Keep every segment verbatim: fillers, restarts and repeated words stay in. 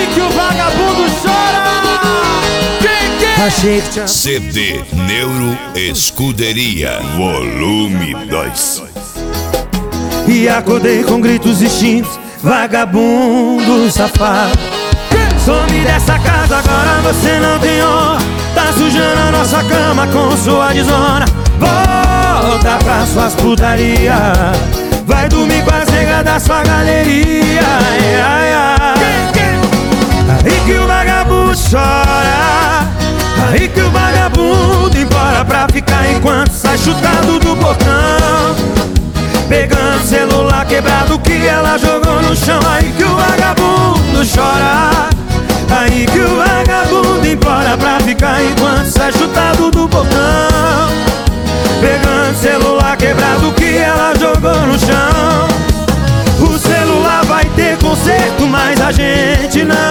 que o vagabundo chora. Quem quer? Achei que tinha... C D Neuro Escuderia, volume dois. E acordei com gritos extintos, vagabundo safado. Some dessa casa, agora você não tem honra. Tá sujando a nossa cama com sua desonra. Volta pra suas putaria. Vai dormir com as negas da sua galeria. Ai, ai, ai. Aí que o vagabundo chora. Aí que o vagabundo implora pra ficar enquanto sai chutado do portão. Pegando celular quebrado que ela jogou no chão. Aí que o vagabundo chora. Aí que o vagabundo implora pra ficar enquanto sai chutado do portão. Pegando celular quebrado que ela jogou no chão. O celular vai ter conserto, mas a gente não.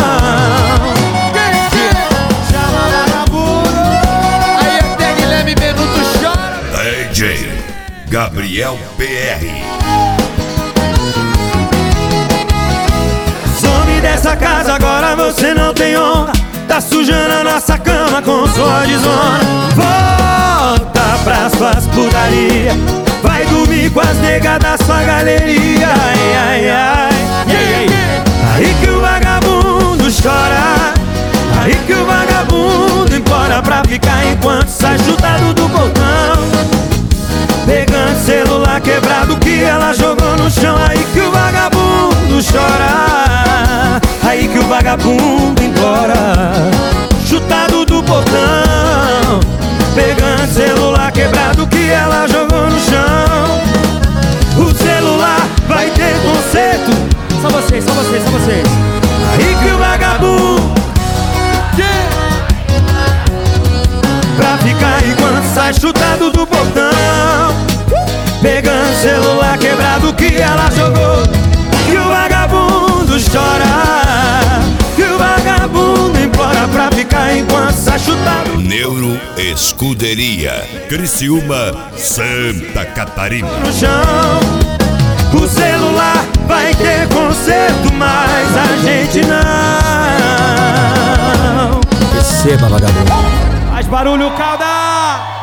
Chama vagabundo. Aí até Guilherme Benuto chora. D J Gabriel P R. Some dessa casa, agora você não tem honra. Tá sujando a nossa cama com sua desonra. Volta pras suas putaria. Vai dormir com as negas da sua galeria. Ai, ai, ai, ai, ai. Aí que o vagabundo chora. Aí que o vagabundo implora pra ficar enquanto sai chutado do portão. Pegando celular quebrado que ela jogou no chão. Aí que o vagabundo chora. Aí que o vagabundo implora, chutado do portão. Pegando celular quebrado que ela jogou no chão. O celular vai ter conserto. Só vocês, só vocês, só vocês. Aí que o vagabundo pra ficar enquanto sai chutado do portão. Pegando celular quebrado que ela jogou. E o vagabundo chora. E o vagabundo implora pra ficar enquanto sai chutado Neuro Escuderia, Criciúma, Santa Catarina. no chão. O celular vai ter conserto, mas a gente não. Receba, vagabundo. Faz barulho, Calda.